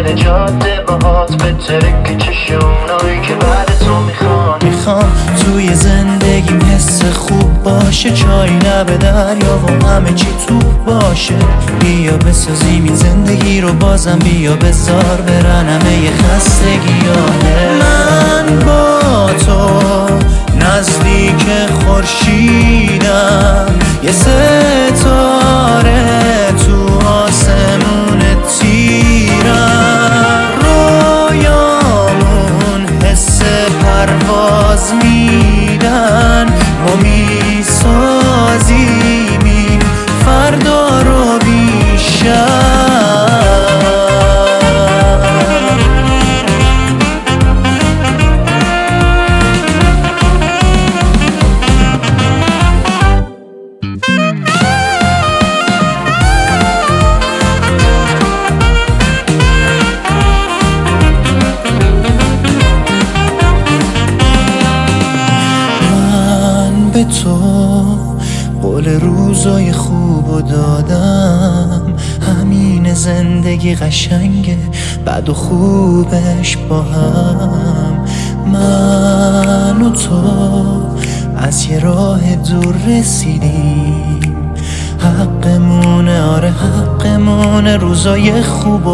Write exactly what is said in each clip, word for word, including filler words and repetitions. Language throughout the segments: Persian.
طول جاده باهات به ترک چشونایی که بعد تو میخوان. میخوام توی زندگیم حس خوب باشه، چای لب دریا و همه چی تو باشه. بیا بسازیم این زندگی رو بازم، بیا بذار برن همه خستگیانه. من با تو نزدیک خورشیدم، یه ستاره تو آسمون تیرم. رویامون حس پرواز میدن، ما میسازیم این فردا رو بیشتر. به تو قول روزای خوبو دادم، همین زندگی قشنگه بد و خوبش با هم. من و تو از یه راه دور رسیدیم، حقمونه، آره حقمونه روزای خوبو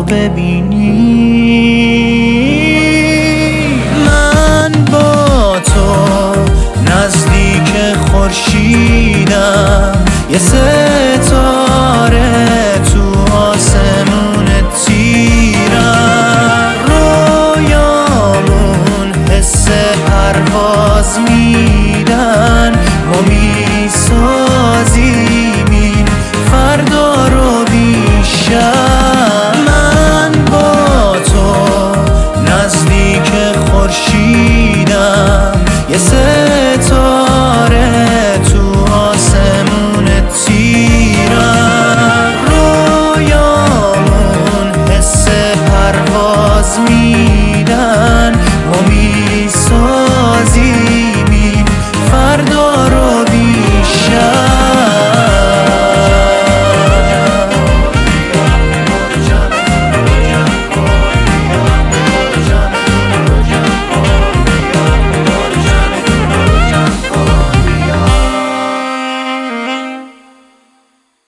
ببینیم. من با تو نزدیک خورشیدم، یه ستاره